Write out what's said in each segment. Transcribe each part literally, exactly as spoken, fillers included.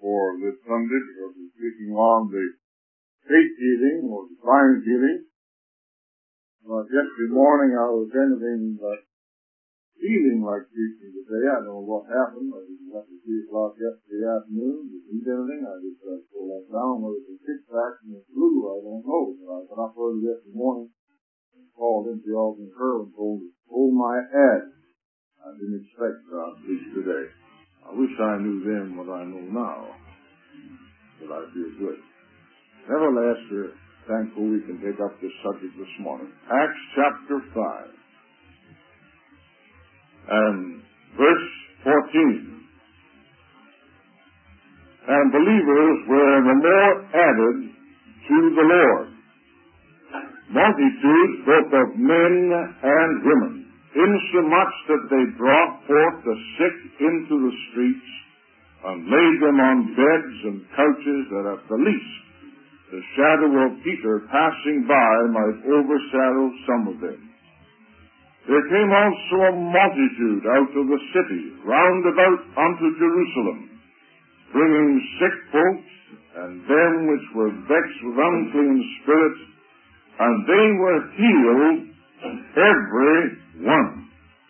for this Sunday because we're speaking on the faith healing or divine healing. But yesterday morning I was anything but feeling like preaching today. I don't know what happened. I didn't get to three o'clock yesterday afternoon. Didn't eat anything. I just uh, pulled that down. Whether it was a kickback and the flu, I don't know. But I got up early yesterday morning and called into the Alton Curl and told, told my ad. I didn't expect God to preach today. I wish I knew then what I know now. But I feel good. Nevertheless, we're thankful we can take up this subject this morning. Acts chapter five. And verse fourteen. And believers were the more added to the Lord, multitudes both of men and women, insomuch that they brought forth the sick into the streets, and laid them on beds and couches, that at the least the shadow of Peter passing by might overshadow some of them. There came also a multitude out of the city round about unto Jerusalem, bringing sick folks, and them which were vexed with unclean spirits, and they were healed, every one.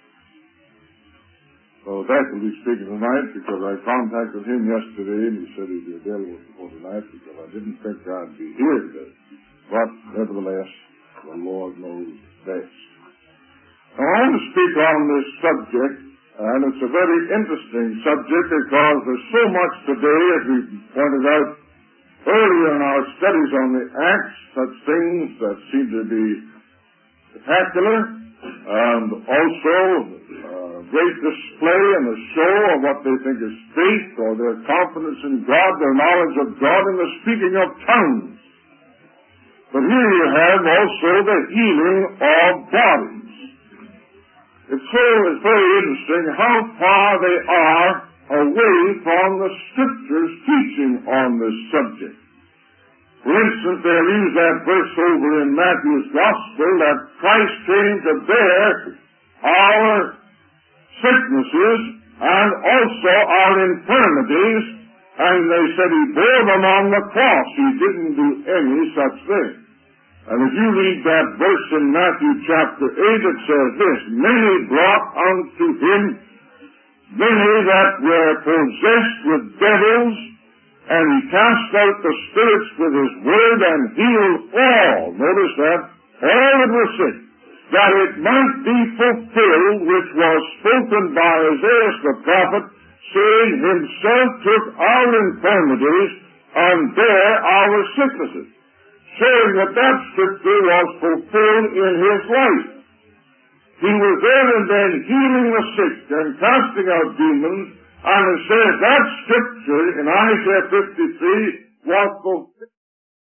So that will be speaking tonight, because I contacted him yesterday, and he said he'd be available for tonight, because I didn't think I'd be here today. But nevertheless, the Lord knows best. Now, I want to speak on this subject, and it's a very interesting subject because there's so much today, as we pointed out earlier in our studies on the Acts, such things that seem to be spectacular, and also uh, great display and a show of what they think is faith, or their confidence in God, their knowledge of God, and the speaking of tongues. But here you have also the healing of bodies. It's so it's very interesting how far they are away from the Scripture's teaching on this subject. For instance, they'll use that verse over in Matthew's Gospel that Christ came to bear our sicknesses and also our infirmities, and they said he bore them on the cross. He didn't do any such thing. And if you read that verse in Matthew chapter eight, it says this, many brought unto him, many that were possessed with devils, and he cast out the spirits with his word and healed all. Notice that. All that were sick. That it might be fulfilled which was spoken by Isaiah the prophet, saying, himself took our infirmities and bare our sicknesses. Showing that that scripture was fulfilled in his life. He was there and then healing the sick and casting out demons, and it says that scripture in Isaiah fifty-three was fulfilled.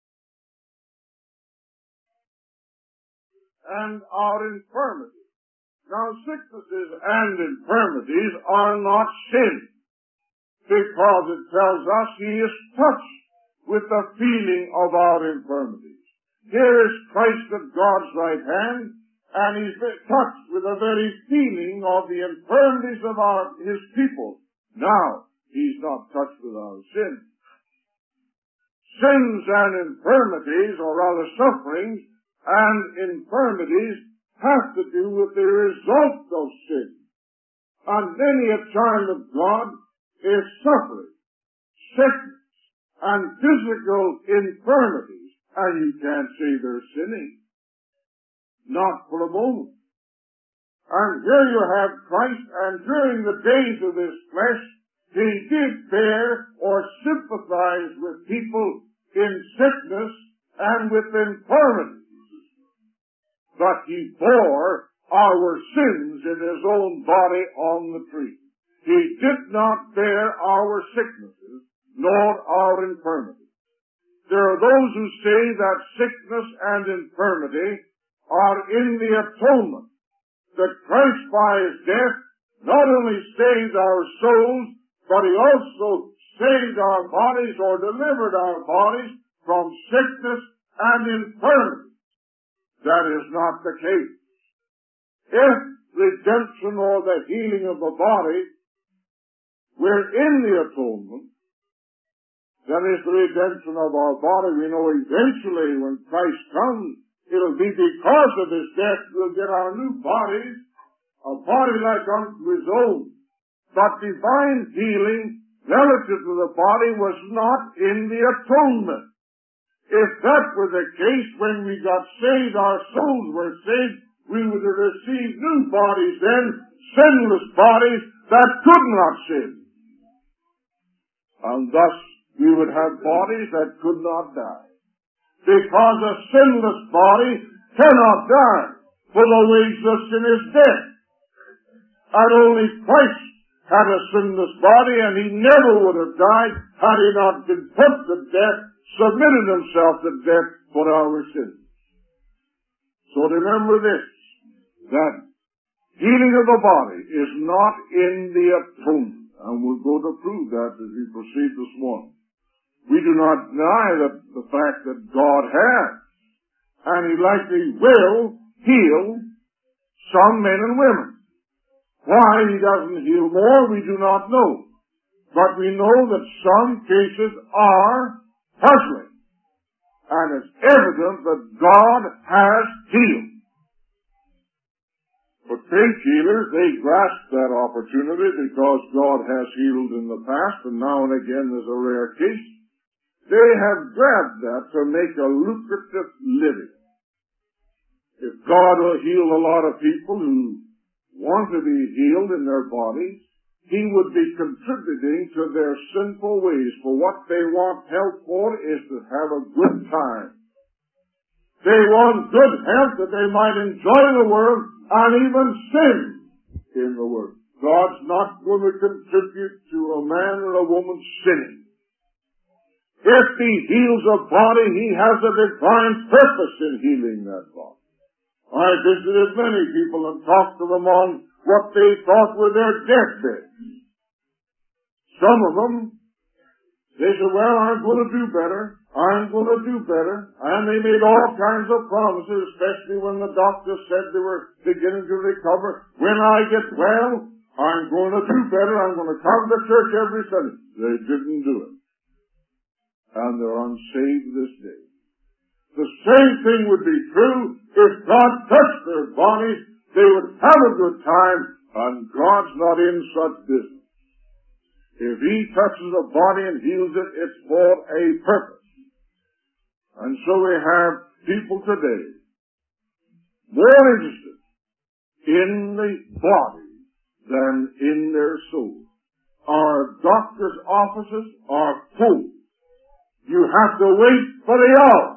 And our infirmities. Now, sicknesses and infirmities are not sin, because it tells us he is touched with the feeling of our infirmities. Here is Christ at God's right hand, and he's touched with the very feeling of the infirmities of our, his people. Now, he's not touched with our sins. Sins and infirmities, or rather sufferings and infirmities, have to do with the result of sin. And many a child of God is suffering, sickness, and physical infirmities, and you can't say they're sinning. Not for a moment. And here you have Christ, and during the days of his flesh, he did bear or sympathize with people in sickness and with infirmities. But he bore our sins in his own body on the tree. He did not bear our sicknesses, nor our infirmity. There are those who say that sickness and infirmity are in the atonement, that Christ by his death not only saved our souls, but he also saved our bodies or delivered our bodies from sickness and infirmity. That is not the case. If redemption or the healing of the body were in the atonement, That is the redemption of our body. We know eventually when Christ comes, it'll be because of His death we'll get our new bodies, a body like unto His own. But divine healing relative to the body was not in the atonement. If that were the case, when we got saved, our souls were saved, we would have received new bodies then, sinless bodies that could not sin. And thus we would have bodies that could not die. Because a sinless body cannot die, for the wages of sin is death. And only Christ had a sinless body, and He never would have died had He not been put to death, submitted Himself to death for our sins. So remember this, that healing of the body is not in the atonement. And we'll go to prove that as we proceed this morning. We do not deny that the fact that God has, and He likely will heal some men and women. Why He doesn't heal more, we do not know. But we know that some cases are puzzling. And it's evident that God has healed. But faith healers, they grasp that opportunity because God has healed in the past, and now and again there's a rare case. They have grabbed that to make a lucrative living. If God will heal a lot of people who want to be healed in their bodies, He would be contributing to their sinful ways. For what they want help for is to have a good time. They want good health that they might enjoy the world and even sin in the world. God's not going to contribute to a man or a woman sinning. If He heals a body, He has a divine purpose in healing that body. I visited many people and talked to them on what they thought were their deathbeds. Some of them, they said, well, I'm going to do better. I'm going to do better. And they made all kinds of promises, especially when the doctor said they were beginning to recover. When I get well, I'm going to do better. I'm going to come to church every Sunday. They didn't do it. And they're unsaved this day. The same thing would be true if God touched their bodies. They would have a good time, and God's not in such business. If He touches a body and heals it, it's for a purpose. And so we have people today more interested in the body than in their soul. Our doctor's offices are full. You have to wait for the hour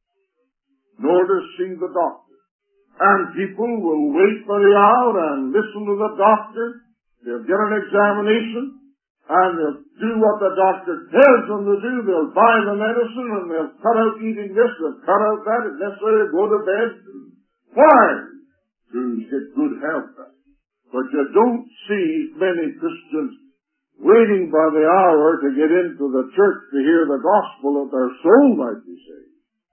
in order to see the doctor. And people will wait for the hour and listen to the doctor. They'll get an examination. And they'll do what the doctor tells them to do. They'll buy the medicine and they'll cut out eating this, they'll cut out that, if necessary, go to bed. Why? To get good health. But you don't see many Christians waiting by the hour to get into the church to hear the gospel that their soul might be saved.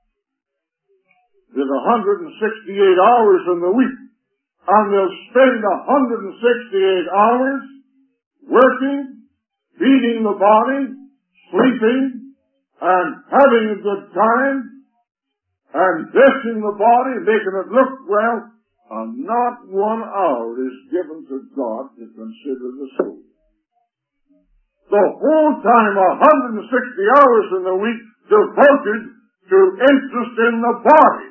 There's one hundred sixty-eight hours in the week, and they'll spend one hundred sixty-eight hours working, feeding the body, sleeping, and having a good time, and dressing the body, making it look well, and not one hour is given to God to consider the soul. The whole time, one hundred sixty hours in the week devoted to interest in the body,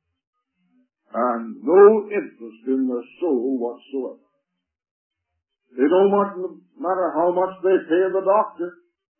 and no interest in the soul whatsoever. They don't want, no matter how much they pay the doctor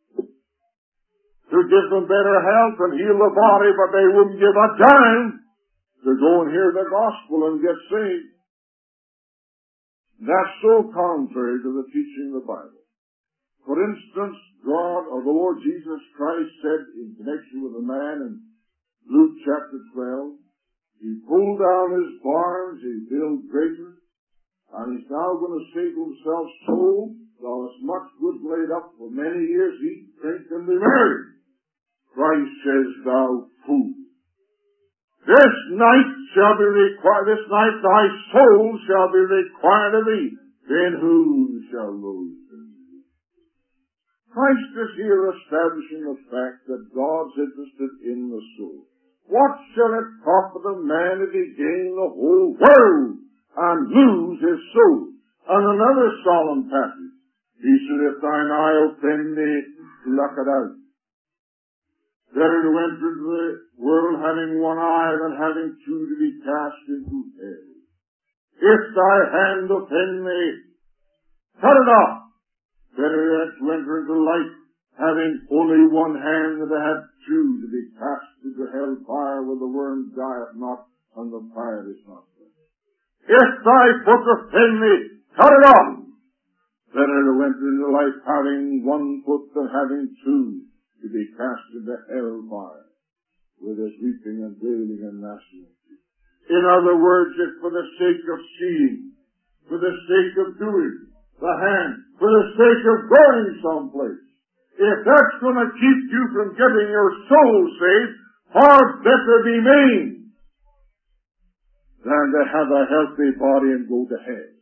to give them better health and heal the body, but they wouldn't give a dime to go and hear the gospel and get saved. That's so contrary to the teaching of the Bible. For instance, God, or the Lord Jesus Christ, said in connection with a man in Luke chapter twelve, He pulled down his barns, He built greater, and He's now going to say to Himself, soul, thou hast much good laid up for many years, eat, drink, and be merry. Christ says, thou fool, this night shall be required, this night thy soul shall be required of thee. Then who shall lose thee? Christ is here establishing the fact that God's interested in the soul. What shall it profit a man if he gain the whole world and lose his soul? And another solemn passage. He said, if thine eye offend thee, pluck it out. Better to enter into the world having one eye than having two to be cast into hell. If thy hand offend thee, cut it off. Better to enter into life having only one hand than to have two to be cast into hell fire where the worm dieth not and the fire is not burnt. If thy foot offend thee, cut it off. Better to enter into life having one foot than having two to be cast into hell fire where there's weeping and wailing and gnashing of teeth. In other words, it's for the sake of seeing, for the sake of doing, the hand, for the sake of going someplace. If that's going to keep you from getting your soul saved, far better be maimed than to have a healthy body and go to hell.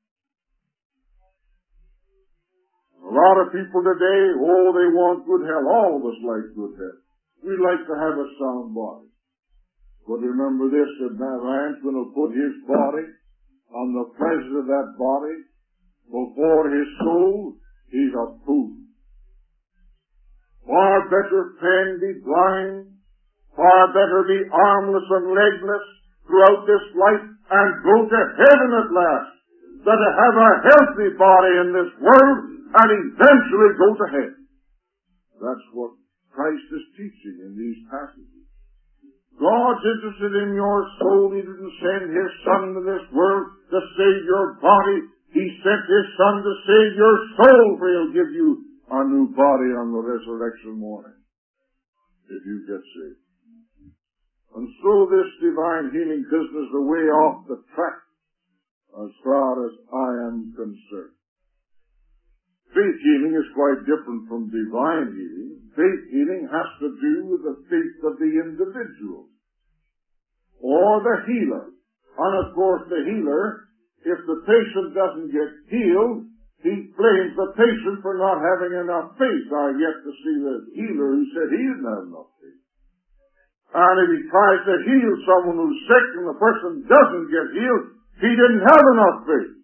A lot of people today, oh, they want good health. All of us like good health. We like to have a sound body. But remember this, that man's going to put his body on the pleasure of that body before his soul. He's a fool. Far better can be blind, far better be armless and legless throughout this life and go to heaven at last than to have a healthy body in this world and eventually go to hell. That's what Christ is teaching in these passages. God's interested in your soul. He didn't send His Son to this world to save your body. He sent His Son to save your soul, for He'll give you a new body on the resurrection morning if you get saved. And so this divine healing business is way off the track as far as I am concerned. Faith healing is quite different from divine healing. Faith healing has to do with the faith of the individual or the healer. And of course the healer, if the patient doesn't get healed, he blames the patient for not having enough faith. I've yet to see the healer who said he didn't have enough faith. And if he tries to heal someone who's sick and the person doesn't get healed, he didn't have enough faith.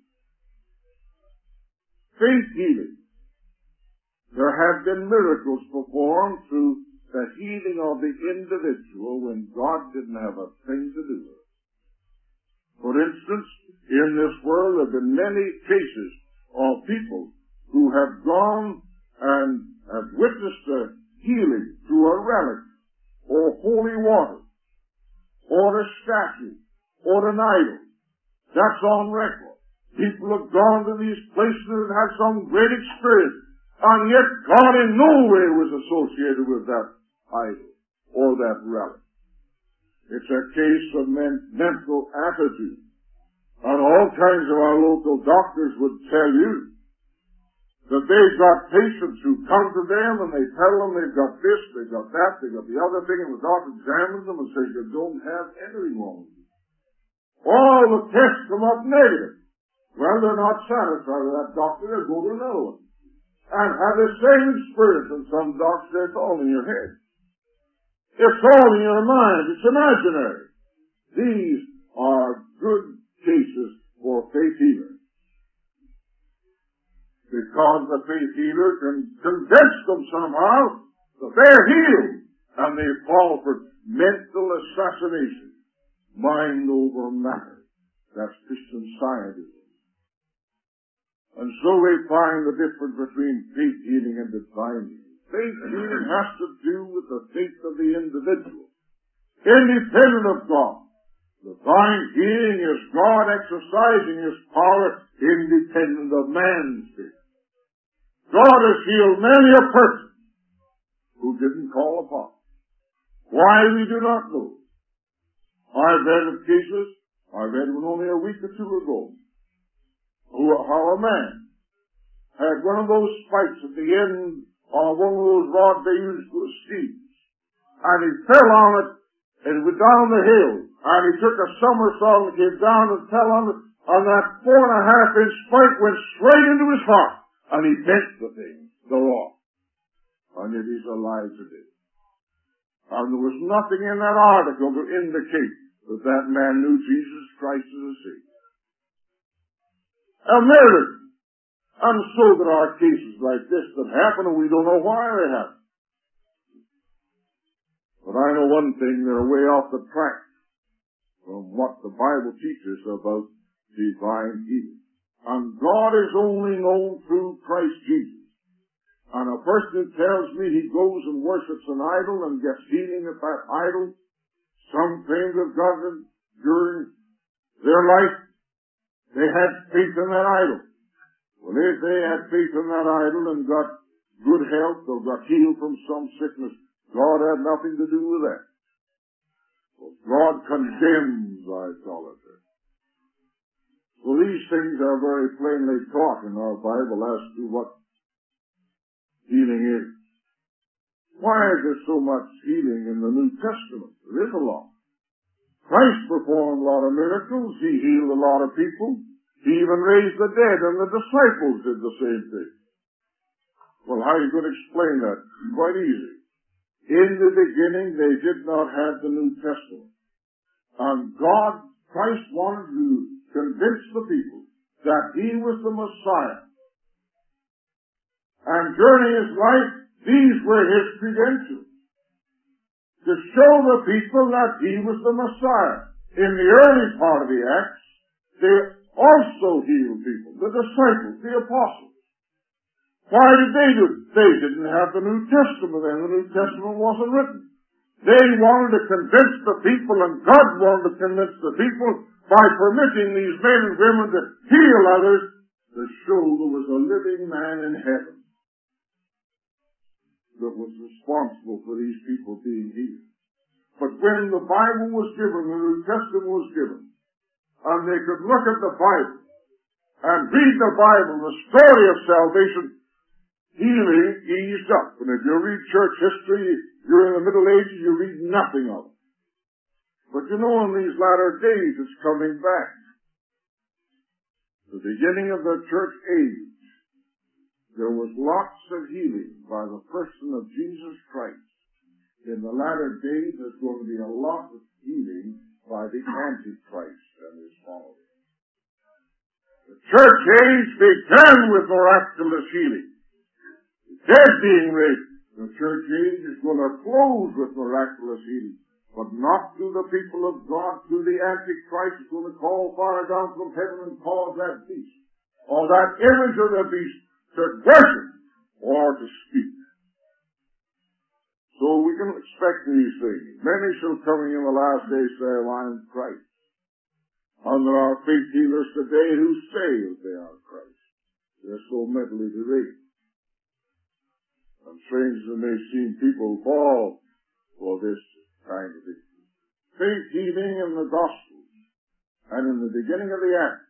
Faith healing. There have been miracles performed through the healing of the individual when God didn't have a thing to do with it. For instance, in this world there have been many cases of people who have gone and have witnessed a healing through a relic or holy water or a statue or an idol. That's on record. People have gone to these places and had some great experience, and yet God in no way was associated with that idol or that relic. It's a case of men- mental attitude. And all kinds of our local doctors would tell you that they've got patients who come to them and they tell them they've got this, they've got that, they've got the other thing, and the doctor examines them and says, you don't have anything wrong with you. All the tests come up negative. Well, they're not satisfied with that doctor, they'll go to another one. And have the same experience, and some doctors say it's all in your head. It's all in your mind, it's imaginary. These are good cases for faith healer. Because the faith healer can convince them somehow that they're healed, and they fall for mental assassination, mind over matter. That's Christian Scientism. And so we find the difference between faith healing and divine healing. Faith healing has to do with the faith of the individual, independent of God. Divine healing is God exercising His power independent of man's faith. God has healed many a person who didn't call upon. Why, we do not know. I've read of cases, I read one only a week or two ago, who, how a man had one of those spikes at the end of one of those rods they used for skis, and he fell on it, and he went down the hill, and he took a somersault and came down and fell on it, and that four and a half inch spike went straight into his heart, and he bent the thing, the rock. and it is alive today. And there was nothing in that article to indicate that that man knew Jesus Christ as a Savior. A miracle. And so there are cases like this that happen and we don't know why they happen. But I know one thing, they're way off the track from what the Bible teaches about divine healing. And God is only known through Christ Jesus. And a person who tells me he goes and worships an idol and gets healing at that idol, some claim to have gotten during their life, they had faith in that idol. Well, if they had faith in that idol and got good health or got healed from some sickness, God had nothing to do with that. Well, God condemns idolatry. So these things are very plainly taught in our Bible as to what healing is. Why is there so much healing in the New Testament? There is a lot. Christ performed a lot of miracles. He healed a lot of people. He even raised the dead, and the disciples did the same thing. Well, how are you going to explain that? Quite easy. In the beginning, they did not have the New Testament. And God, Christ wanted to convince the people that He was the Messiah. And during His life, these were His credentials. To show the people that He was the Messiah. In the early part of the Acts, they also healed people. The disciples, the apostles. Why did they do it? They didn't have the New Testament then. The New Testament wasn't written. They wanted to convince the people, and God wanted to convince the people by permitting these men and women to heal others to show there was a living man in heaven that was responsible for these people being healed. But when the Bible was given, the New Testament was given, and they could look at the Bible and read the Bible, the story of salvation, healing eased up. And if you read church history, you're in the Middle Ages, you read nothing of it. But you know, in these latter days, it's coming back. The beginning of the church age, there was lots of healing by the person of Jesus Christ. In the latter days, there's going to be a lot of healing by the Antichrist and his followers. The church age began with miraculous healing. The dead being raised. The church age is going to close with miraculous healing. But not to the people of God, to the Antichrist is going to call fire down from heaven and cause that beast, or that image of the beast, to worship or to speak. So we can expect these things. Many shall coming in the last days say, I am Christ. And there are faith healers today who say that they are Christ. They're so mentally deranged. And strange as it may seem, people fall for this kind of thing. Faith healing in the Gospels and in the beginning of the Acts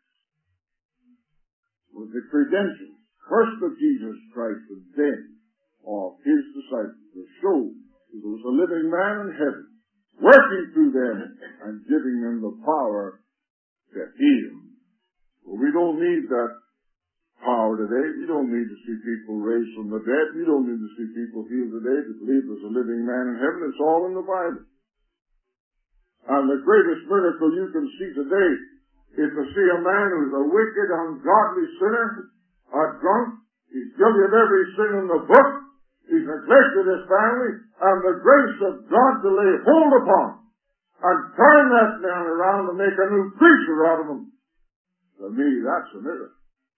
was the credentials, first of Jesus Christ and then of His disciples, to show that there was a living man in heaven working through them and giving them the power to heal. Well, we don't need that power today. We don't need to see people raised from the dead. We don't need to see people healed today to believe there's a living man in heaven. It's all in the Bible. And the greatest miracle you can see today is to see a man who's a wicked, ungodly sinner, a drunk. He's guilty of every sin in the book. He's neglected his family, and the grace of God to lay hold upon and turn that man around and make a new creature out of him. To me, that's a miracle.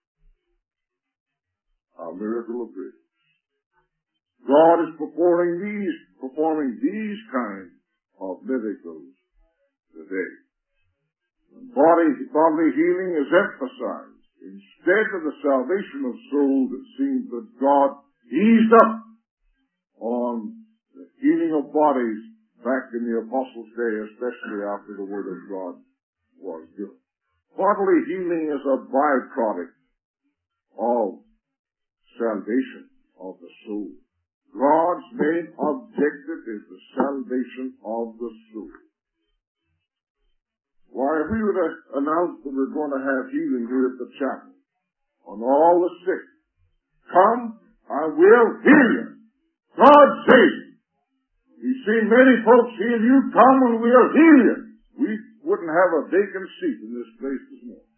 A miracle of grace. God is performing these, performing these kinds of miracles today. And body, bodily healing is emphasized. Instead of the salvation of souls, it seems that God eased up on the healing of bodies back in the Apostles' day, especially after the Word of God was given. Bodily healing is a byproduct of salvation of the soul. God's main objective is the salvation of the soul. Why, if we were to announce that we're going to have healing here at the chapel, on all the sick, come, I will heal you. God save you. We've seen many folks heal you. Come and we'll heal you. We wouldn't have a vacant seat in this place this morning.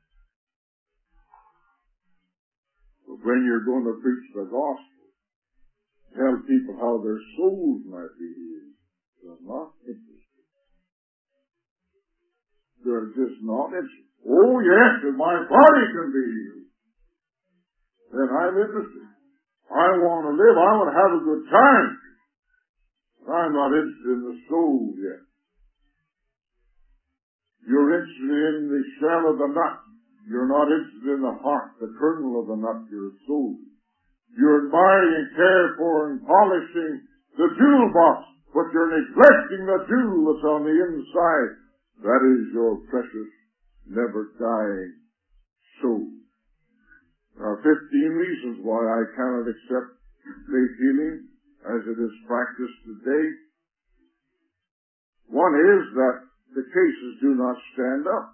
But when you're going to preach the gospel, tell people how their souls might be healed, they're not interested. They're just not interested. Oh yes, if my body can be healed, then I'm interested. I want to live. I want to have a good time. I'm not interested in the soul yet. You're interested in the shell of the nut. You're not interested in the heart, the kernel of the nut, your soul. You're admiring and care for and polishing the jewel box, but you're neglecting the jewel that's on the inside. That is your precious, never-dying soul. There are fifteen reasons why I cannot accept faith healing as it is practiced today. One is that the cases do not stand up.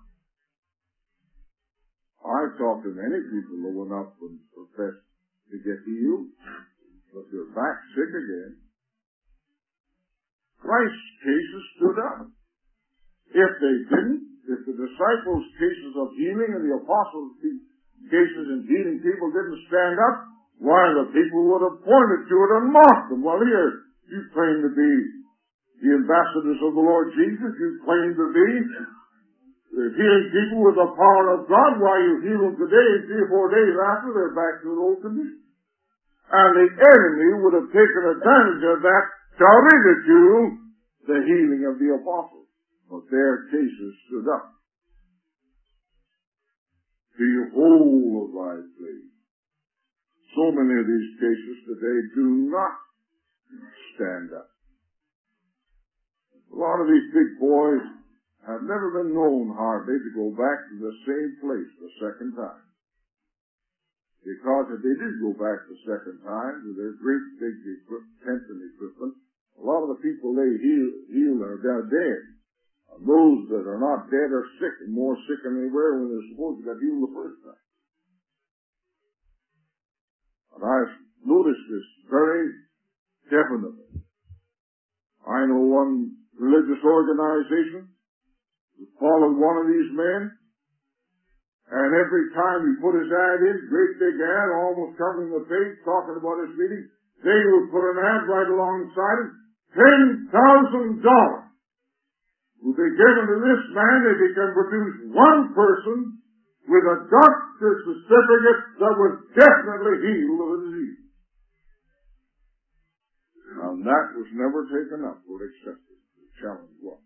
I've talked to many people who went up and professed to get healed, but they're back sick again. Christ's cases stood up. If they didn't, if the disciples' cases of healing and the apostles' cases in healing people didn't stand up, why, the people would have pointed to it and mocked them. Well, here, you claim to be the ambassadors of the Lord Jesus. You claim to be healing people with the power of God. Why, you heal them today, and three or four days after, they're back to their old condition. And the enemy would have taken advantage of that to ridicule the healing of the apostles. But their cases stood up. Behold of thy faith. So many of these cases today do not stand up. A lot of these big boys have never been known hardly to go back to the same place the second time. Because if they did go back the second time to their great big tents and equipment, a lot of the people they heal, heal are dead. And those that are not dead are sick, and more sick than they were when they were supposed to get healed the first time. And I've noticed this very definitely. I know one religious organization who followed one of these men, and every time he put his ad in, great big ad, almost covering the page, talking about his meeting, they would put an ad right alongside it, ten thousand dollars will be given to this man if he can produce one person with a doctor's certificate that was definitely healed of a disease. And that was never taken up or accepted. The challenge was.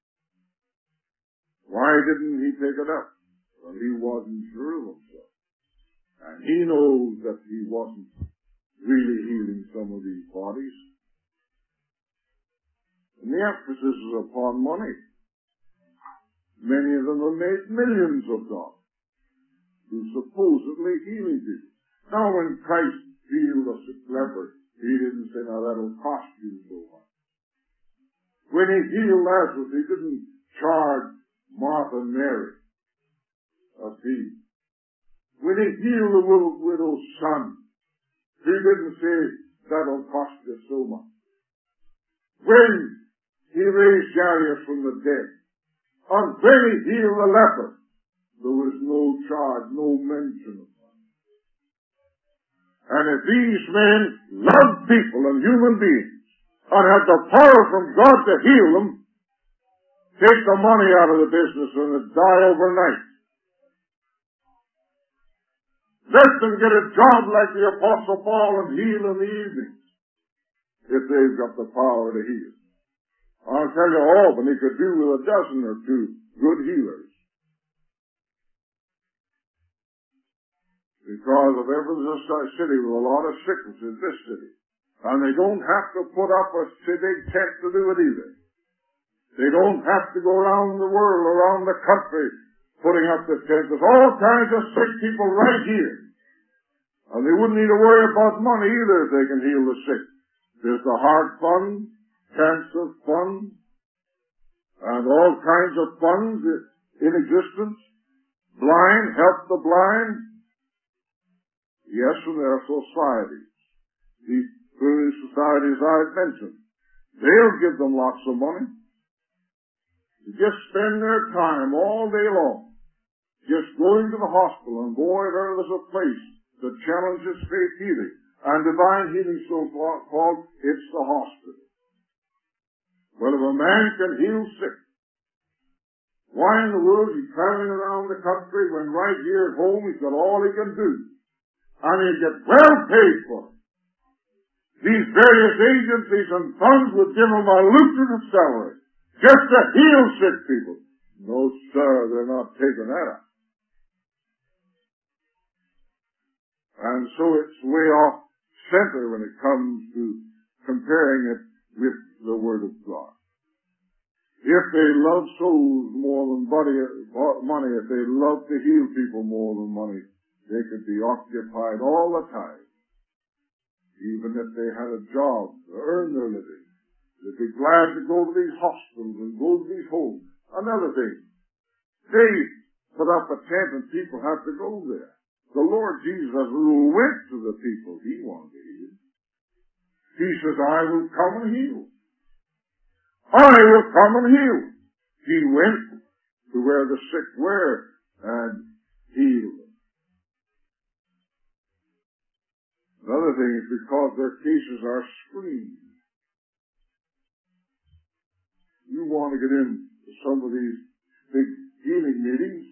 Why didn't he take it up? Well, he wasn't sure of himself. And he knows that he wasn't really healing some of these bodies. And the emphasis is upon money. Many of them have made millions of dollars through supposedly healing people. Now when Christ healed a sick leper, he didn't say, now that'll cost you so much. When he healed Lazarus, he didn't charge Martha and Mary a fee. When he healed the widow's son, he didn't say, that'll cost you so much. When he raised Jairus from the dead, and when he healed the leper, there was no charge, no mention of money. And if these men loved people and human beings, and had the power from God to heal them, take the money out of the business and they'd die overnight. Let them get a job like the Apostle Paul and heal in the evenings, if they've got the power to heal. I'll tell you, Albany could do with a dozen or two good healers. Because of every city with a lot of sickness in this city. And they don't have to put up a big tent to do it either. They don't have to go around the world, around the country, putting up the tent. There's all kinds of sick people right here. And they wouldn't need to worry about money either if they can heal the sick. There's the heart fund, cancer fund, and all kinds of funds in existence. Blind, help the blind. Yes, and there are societies. These various societies I've mentioned. They'll give them lots of money to just spend their time all day long just going to the hospital, and boy, there is a place that challenges faith healing. And divine healing, so called, it's the hospital. Well, if a man can heal sick, why in the world is he traveling around the country when right here at home he's got all he can do? And he'll get well paid for it. These various agencies and funds would give him a lucrative salary just to heal sick people. No, sir, they're not taking that up. And so it's way off center when it comes to comparing it with the Word of God. If they love souls more than money, if they love to heal people more than money, they could be occupied all the time. Even if they had a job to earn their living, they'd be glad to go to these hospitals and go to these homes. Another thing, they put up a tent and people have to go there. The Lord Jesus went to the people he wanted to heal. He says, I will come and heal. I will come and heal. He went to where the sick were and healed them. Another thing is because their cases are screened. You want to get into some of these big healing meetings,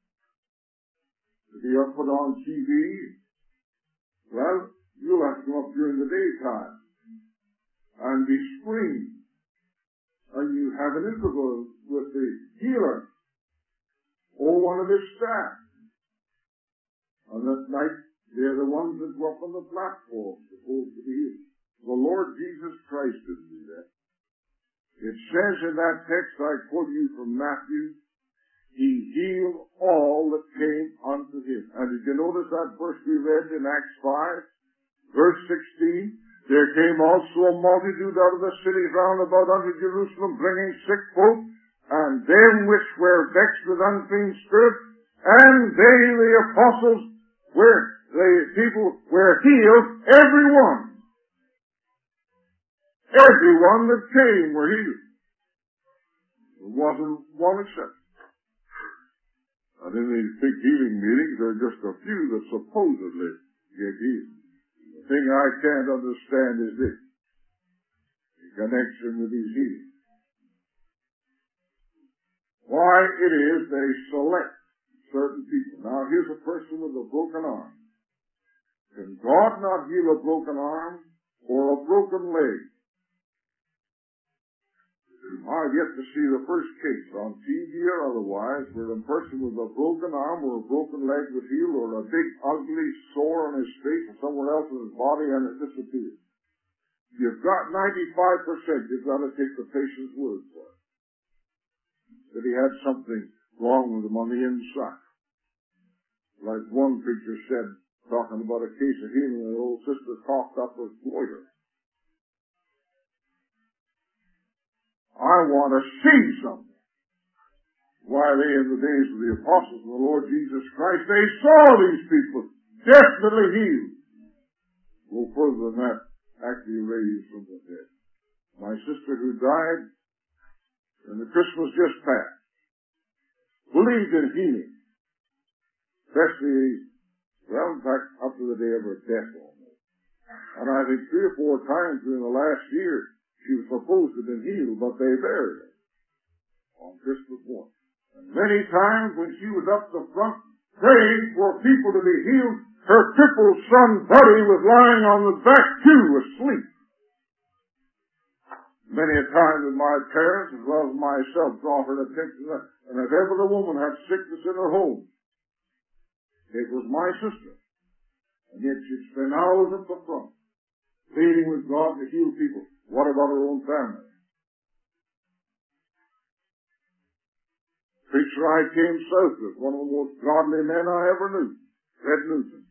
to be up put on T V, well, you'll have to come up during the daytime and be screened. And you have an interval with the healer or one of his staff. And at night, they're the ones that go up on the platform supposed to be healed. The Lord Jesus Christ didn't do that. It says in that text I quote you from Matthew, He healed all that came unto him. And did you notice that verse we read in Acts five? Verse sixteen, there came also a multitude out of the cities round about unto Jerusalem, bringing sick folk, and them which were vexed with unclean spirits, and they, the apostles, were, the people were healed, every one. Everyone that came were healed. There wasn't one exception. And in these big healing meetings, there are just a few that supposedly get healed. The thing I can't understand is this, in connection with these healings. Why it is they select certain people. Now, here's a person with a broken arm. Can God not heal a broken arm or a broken leg? I've yet to see the first case on T V or otherwise where a person with a broken arm or a broken leg was healed, or a big ugly sore on his face or somewhere else in his body and it disappeared. You've got ninety-five percent. You've got to take the patient's word for it, that he had something wrong with him on the inside. Like one preacher said, talking about a case of healing, an old sister coughed up her goiter. I want to see something. Why, they, in the days of the apostles of the Lord Jesus Christ, they saw these people definitely healed. Go further than that, actually raised from the dead. My sister who died, and the Christmas just passed, believed in healing. Especially, well, in fact, up to the day of her death almost. And I think three or four times during the last year, she was supposed to have been healed, but they buried her on Christmas morning. And many times when she was up the front praying for people to be healed, her crippled son Buddy was lying on the back too, asleep. Many a time did my parents as well as myself draw her attention to that. And if ever the woman had sickness in her home, it was my sister. And yet she'd spend hours at the front, pleading with God to heal people. What about her own family? Preacher I came south with, one of the most godly men I ever knew, Fred Newton.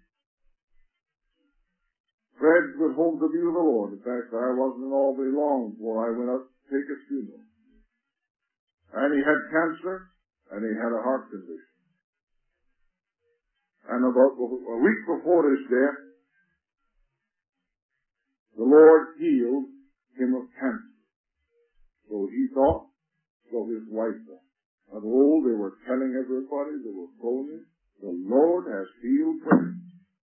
Fred was home to be with the Lord. In fact, I wasn't in Albany long before I went out to take his funeral. And he had cancer, and he had a heart condition. And about a week before his death, the Lord healed him of cancer. So he thought, so his wife thought. At all, they were telling everybody, they were phoning, the Lord has healed Fred.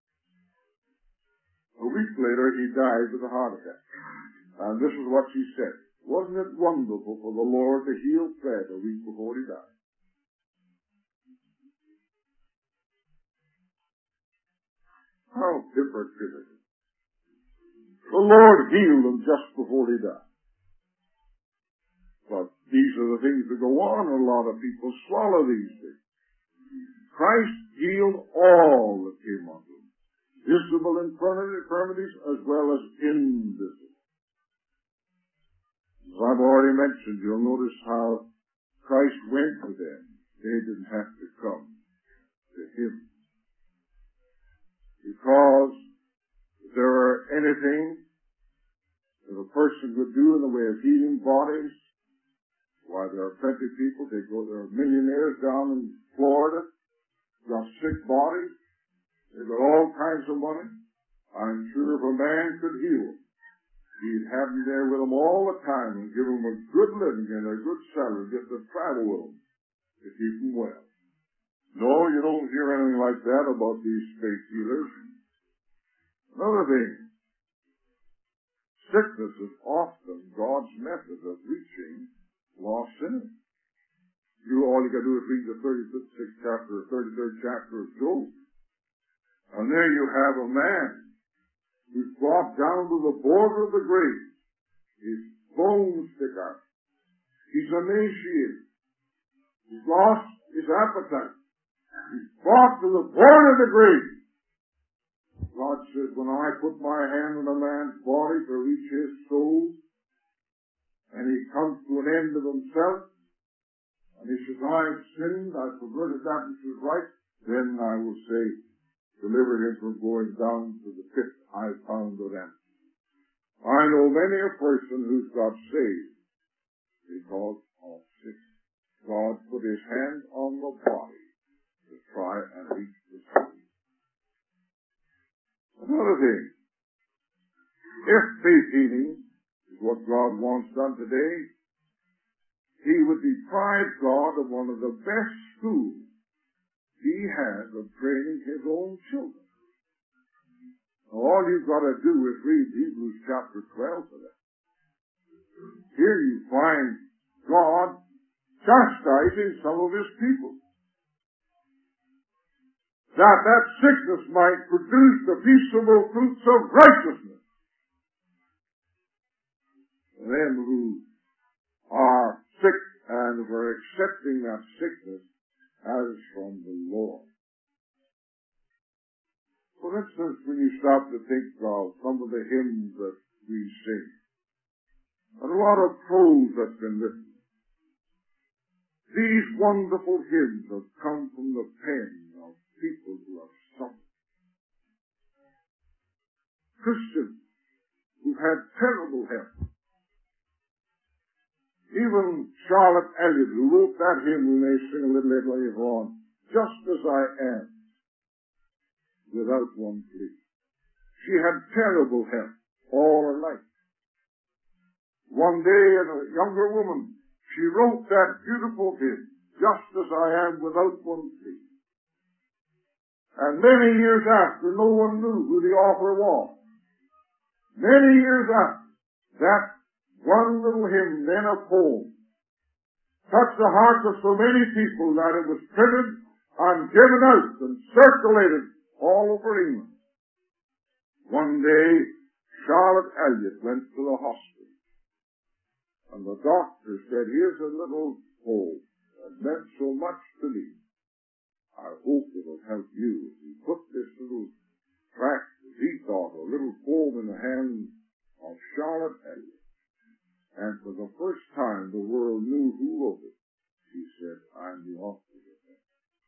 A week later, he died with a heart attack. And this is what she said. Wasn't it wonderful for the Lord to heal Fred a week before he died? How different it is. The Lord healed him just before he died. But these are the things that go on. A lot of people swallow these things. Christ healed all that came unto him. Visible infirmities as well as invisible. As I've already mentioned, you'll notice how Christ went to them. They didn't have to come to him. Because if there were anything that a person could do in the way of healing bodies, why, there are plenty of people, they go, there are millionaires down in Florida, got sick bodies, they've got all kinds of money. I'm sure if a man could heal, he'd have them there with him all the time and give them a good living and a good salary, get to travel with them to keep them well. No, you don't hear anything like that about these faith healers. Another thing, sickness is often God's method of reaching lost sinners. You, all you got to do is read the thirty-sixth chapter, or thirty-third chapter of Job. And there you have a man who's brought down to the border of the grave. His bones stick out. He's emaciated. He's lost his appetite. He's brought to the border of the grave. God says, when I put my hand on a man's body to reach his soul, and he comes to an end of himself, and he says, I've sinned, I've perverted that which is right, then I will say, deliver him from going down to the pit I found with them. I know many a person who's got saved because of sickness. God put his hand on the body to try and reach the soul. Another thing, if faith healing is what God wants done today, he would deprive God of one of the best schools he has of training his own children. Now, all you've got to do is read Hebrews chapter twelve for that. Here you find God chastising some of his people, that that sickness might produce the peaceable fruits of righteousness. Them who are sick and were accepting that sickness as from the Lord. For instance, when you stop to think of some of the hymns that we sing, and a lot of prose that's been written, these wonderful hymns have come from the pen of people who have suffered. Christians who had terrible health. Even Charlotte Elliott, who wrote that hymn we may sing a little later on, just as I am, without one plea. She had terrible health all her life. One day, as a younger woman, she wrote that beautiful hymn, just as I am, without one plea. And many years after, no one knew who the author was. Many years after, that one little hymn, then a poem, touched the hearts of so many people that it was printed and given out and circulated all over England. One day, Charlotte Elliott went to the hospital, and the doctor said, here's a little poem that meant so much to me. I hope it'll help you. He put this little tract, as he thought, a little poem in the hands of Charlotte Elliott. And for the first time, the world knew who wrote it. She said, I'm the author of it.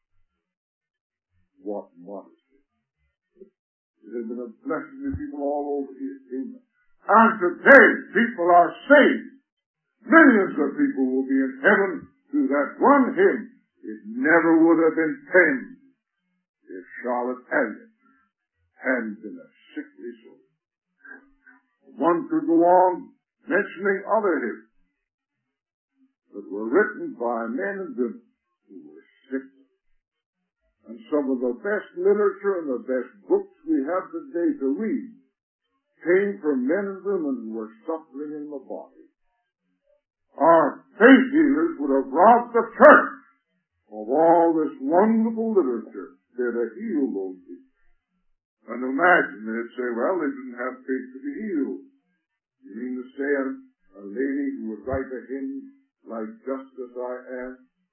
What modesty. It has been a blessing to people all over England. And today, people are saved. Millions of people will be in heaven through that one hymn. It never would have been penned if Charlotte Elliott hadn't been a sickly soul. One could go on mentioning other hymns that were written by men and women who were sick. And some of the best literature and the best books we have today to read came from men and women who were suffering in the body. Our faith healers would have robbed the church of all this wonderful literature there to heal those people. And imagine, they'd say, well, they didn't have faith to be healed. You mean to say a, a lady who would write a hymn like Just As I Am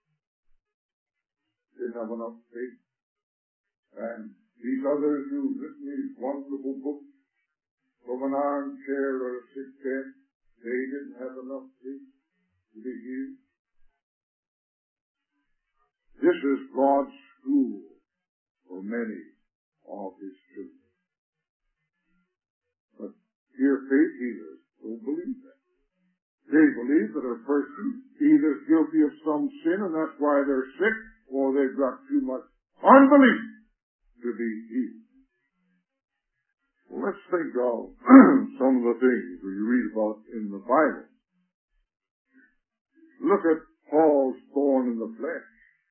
didn't have enough faith? And these others who've written these wonderful books from an armchair or a sick bed, they didn't have enough faith to be healed. This is God's school for many of His children. But here faith healers don't believe that. They believe that a person either is guilty of some sin and that's why they're sick, or they've got too much unbelief to be healed. Well, let's think of some of the things we read about in the Bible. Look at Paul's thorn in the flesh.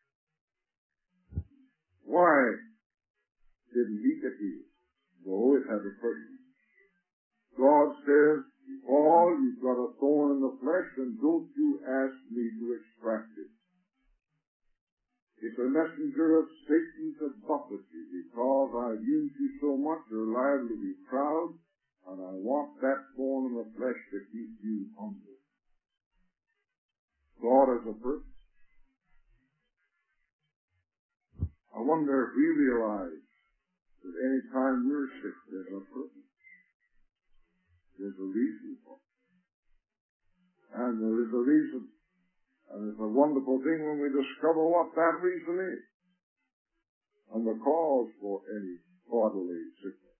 Why didn't he get healed? Though it had a purpose. God says, Paul, you've got a thorn in the flesh, and don't you ask me to extract it. It's a messenger of Satan to buffet you, because I've used you so much, you're liable to be proud, and I want that thorn in the flesh to keep you humble. God has a purpose. I wonder if we realize that any time we're sick, there's a purpose. There's a reason for it. And there is a reason. And it's a wonderful thing when we discover what that reason is. And the cause for any bodily sickness.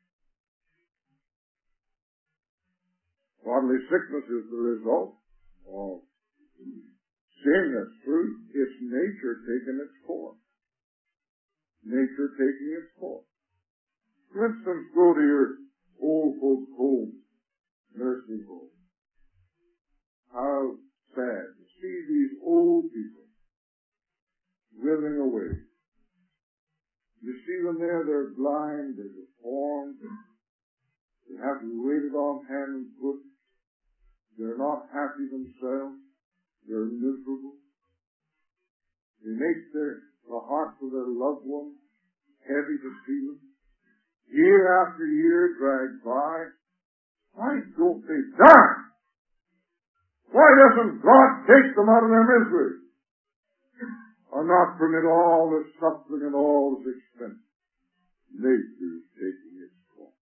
Bodily sickness is the result of sin, that's true. It's nature taking its course. Nature taking its course. For instance, go to your old folks' home, nursing home. How sad to see these old people withering away. You see them there, they're blind, they're deformed, they have to be waited on hand and foot, they're not happy themselves, they're miserable. They make their, the hearts of their loved ones heavy to see them. Year after year drags by. Why don't they die? Why doesn't God take them out of their misery? Or not permit all this suffering and all this expense? Nature is taking its course.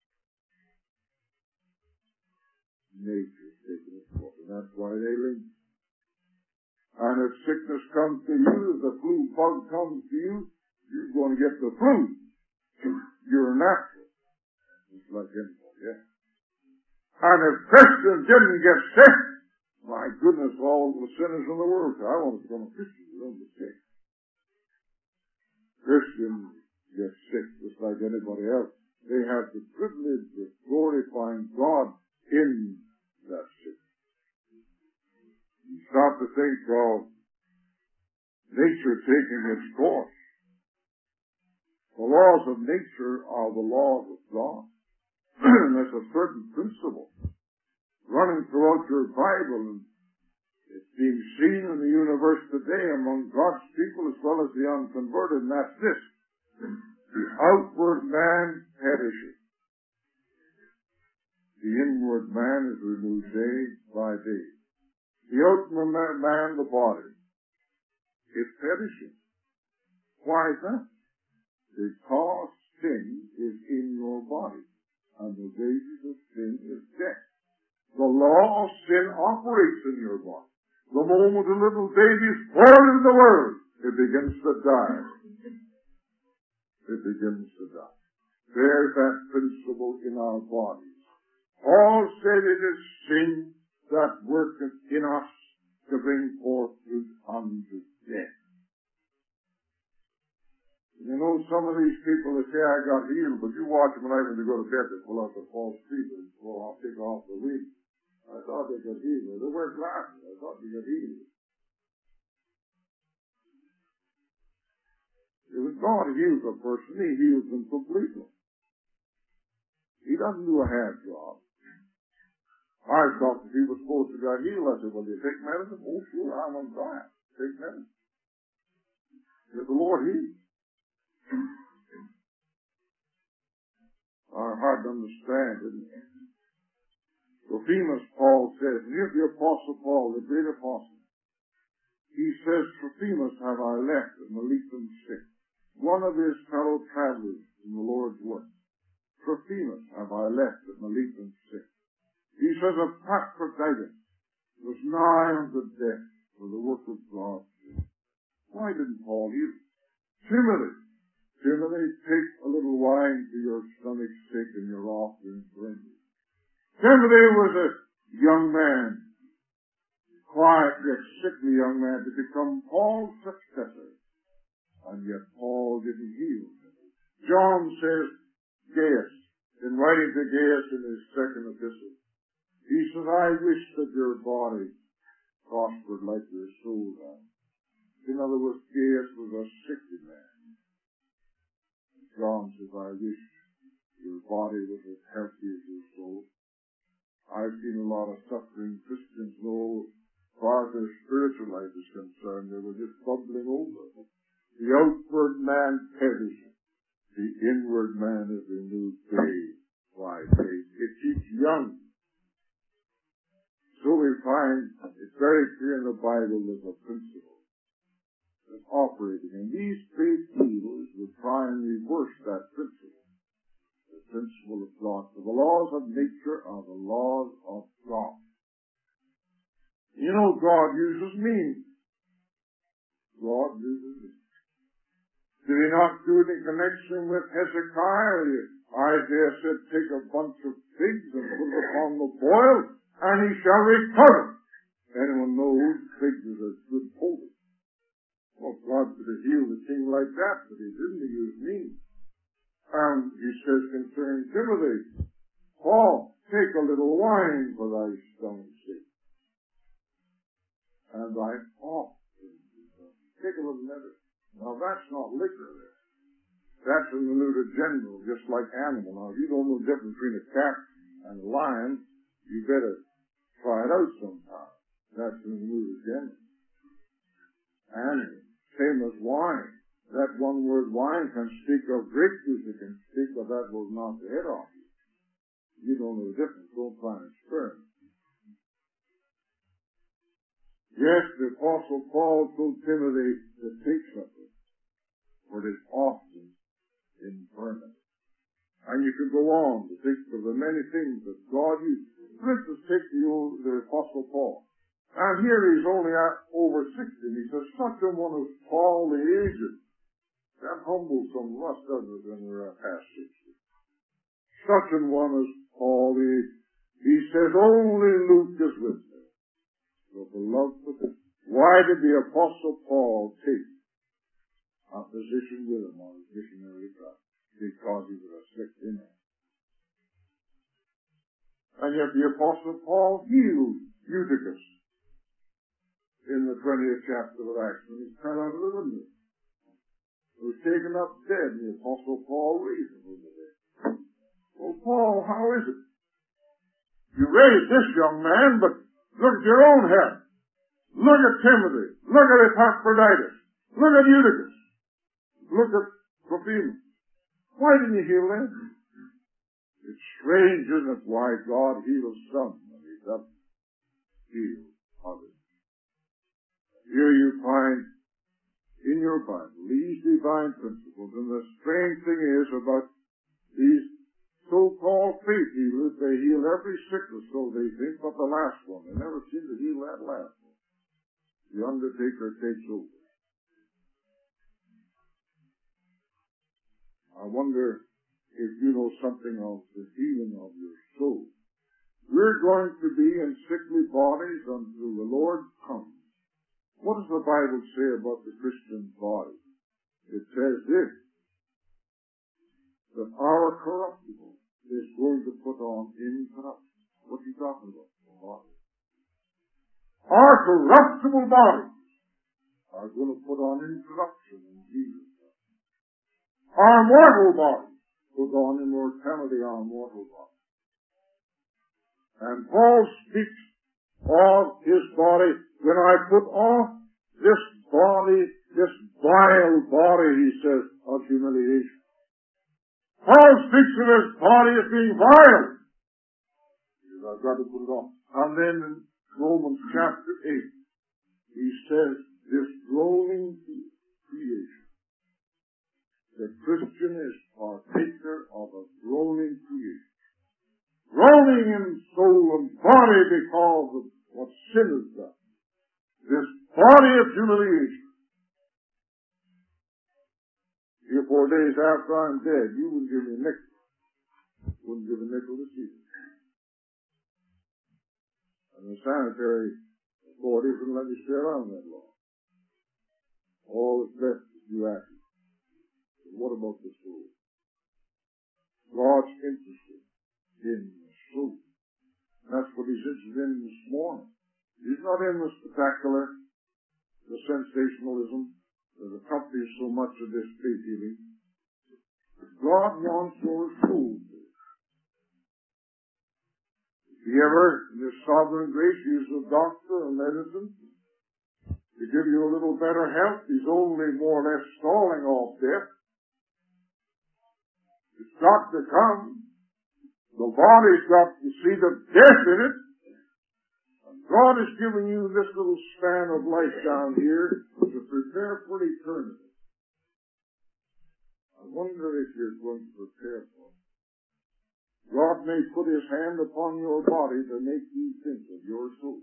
Nature is taking its course. And that's why they linger. And if sickness comes to you, if the flu bug comes to you, you're going to get the flu. You're natural. Just like anybody, yeah. And if Christians didn't get sick, my goodness, all the sinners in the world say, I want to become a Christian. You don't get sick. Christians get sick just like anybody else. They have the privilege of glorifying God in that sickness. You start to think of nature taking its course. The laws of nature are the laws of God. There's a certain principle running throughout your Bible, and it's being seen in the universe today among God's people as well as the unconverted, and that's this. The outward man perishes. The inward man is renewed day by day. The outward man, the body, is perishing. Why is that? Because sin is in your body, and the wages of sin is death. The law of sin operates in your body. The moment a little baby is born into the world, it begins to die. It begins to die. There's that principle in our bodies. Paul said it is sin that worketh in us to bring forth fruit unto death. You know, some of these people, they say, I got healed, but you watch them tonight when they go to bed, they pull out the false teeth and pull off, take off the wig. I thought they got healed. They wear glasses. I thought they got healed. If God heals a person, He heals them completely. He doesn't do a half job. I thought that he was supposed to get healed. I said, well, do you take medicine? Oh, sure, I'm on diet. Take medicine. Did the Lord heal? Uh, hard to understand, isn't it? Trophimus, Paul says, and here's the Apostle Paul, the great apostle. He says, Trophimus have I left at Miletum sick, one of his fellow travelers in the Lord's work. Trophimus have I left at Miletum sick. He says, Epaphroditus was nigh unto death for the work of God. Why didn't Paul heal? Timothy, Timothy, take a little wine to your stomach's sick and your offering frenzy. Timothy was a young man, quiet yet sickly young man, to become Paul's successor. And yet Paul didn't heal him. John says, Gaius, in writing to Gaius in his second epistle, he says, I wish that your body prospered like your soul does. In other words, Gaius was a sickly man. John says, I wish your body was as healthy as your soul. I've seen a lot of suffering Christians know, as far as their spiritual life is concerned, they were just bubbling over. The outward man perishes. The inward man is renewed day by day. It keeps young. So we find it's very clear in the Bible there's a principle that's operating. And these faith healers will try and reverse that principle. The principle of God. So the laws of nature are the laws of God. You know, God uses means. God uses means. Did He not do it in connection with Hezekiah? Isaiah said, take a bunch of figs and put it upon the boil, and he shall recover. Anyone knows figs is a good poultice. Well, God could have healed a king like that, but He didn't. He used means. And He says concerning Timothy, Paul, take a little wine for thy stomach's sake, and thy heart. Take a little medicine. Now that's not liquor there. That's in the neuter general, just like animal. Now if you don't know the difference between a cat and a lion, you better try it out sometime. That's in the neuter general. And same as wine. That one word wine can speak of grape juice. It can speak of that will knock the head off you. You don't know the difference. Don't try and experiment. Yes, the Apostle Paul told Timothy to take something, for it is often infirmity. And you could go on to think of the many things that God used. For instance, take the, old, the Apostle Paul. And here he's only at over sixty. And he says, such a one as Paul the aged. That humbles some of us, doesn't it, when we're past sixty? Such a one as Paul the aged. He says, only Luke is with me. So beloved, why did the Apostle Paul take a position with him on his missionary trip? Because he was a sick man. And yet the Apostle Paul healed Eutychus in the twentieth chapter of Acts when he fell out of the window. He was taken up dead, and the Apostle Paul raised him over there. Well, Paul, how is it? You raised this young man, but look at your own health. Look at Timothy. Look at Epaphroditus. Look at Eutychus. Look at Trophimus. Why didn't you heal them? It's strange, isn't it, why God heals some and He doesn't heal others. Here you find in your Bible these divine principles, and the strange thing is about these so-called faith healers, they heal every sickness, so they think, but the last one, they never seem to heal that last one. The undertaker takes over. I wonder if you know something of the healing of your soul. We're going to be in sickly bodies until the Lord comes. What does the Bible say about the Christian body? It says this, that our corruptible is going to put on incorruptible. What's he talking about? Body. Our corruptible bodies are going to put on incorruption in Jesus. Our mortal bodies put on immortality, our mortal body. And Paul speaks of his body. When I put off this body, this vile body, he says, of humiliation. Paul speaks of his body as being vile. I've got to put it off. And then in Romans chapter eight, he says, this groaning creation. The Christian is partaker of a groaning creation. Groaning in soul and body because of what sin has done. This body of humiliation. Three or four days after I'm dead, you wouldn't give me a nickel. Wouldn't give a nickel to see it. And the sanitary authorities wouldn't let me stay around that long. All that's left is you acting. But what about the soul? God's interested in the soul. That's what he's interested in this morning. He's not in the spectacular, the sensationalism that accompanies so much of this faith healing. God wants your soul. If he ever, in his sovereign grace, uses a doctor or medicine to give you a little better health, he's only more or less stalling off death. It's got to come. The body's got to see the death in it. And God is giving you this little span of life down here to prepare for eternity. I wonder if you're going to prepare for it. God may put his hand upon your body to make you think of your soul.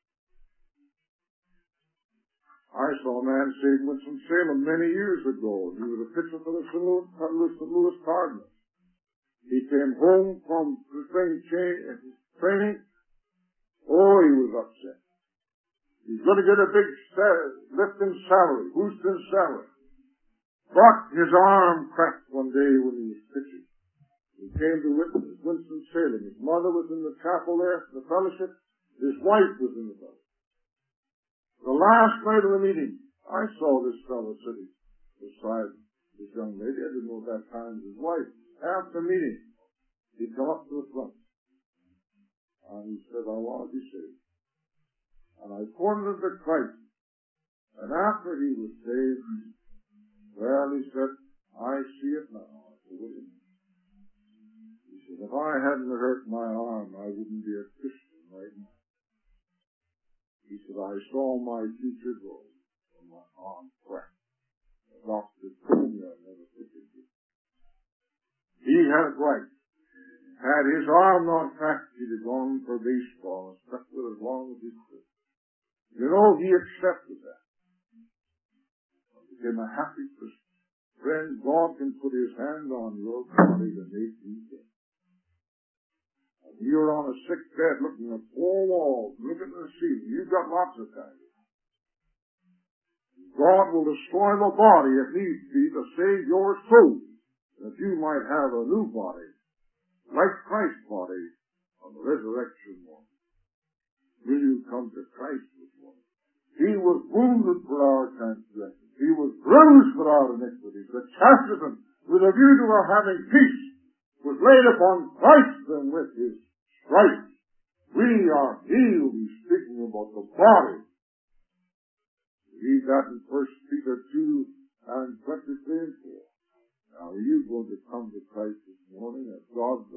I saw a man saved in Winston-Salem many years ago. He was a pitcher for the Saint Louis Cardinals. He came home from training. Oh, he was upset. He's going to get a big lift in salary, boost in salary. But his arm cracked one day when he was pitching. He came to Winston-Salem. His mother was in the chapel there, the fellowship. His wife was in the fellowship. The last night of the meeting, I saw this fellow sitting beside this young lady. I didn't know at that time his wife. After the meeting, he come up to the front. And he said, I want to be saved. And I pointed to Christ. And after he was saved, well, he said, I see it now. I said, what do you mean? He said, if I hadn't hurt my arm, I wouldn't be a Christian right now. He said, I saw my future grow and my arm cracked. The doctor told me I'd never forget it. He had it right. Had his arm not cracked, he'd have gone for baseball and stuck with it as long as he could. You know, he accepted that. He became a happy Christian. Friend, God can put his hand on your body to make you dead. You're on a sick bed looking at four walls, looking at the ceiling. You've got lots of time. God will destroy the body if needs be to save your soul, that you might have a new body, like Christ's body on the resurrection morning. Will you come to Christ this morning? He was wounded for our transgressions. He was bruised for our iniquities. The chastisement, with a view to our having peace, was laid upon Christ, and with his stripes we are healed. He's speaking about the body. Read that in First Peter two and twenty-three and four. Now, are you going to come to Christ this morning as God's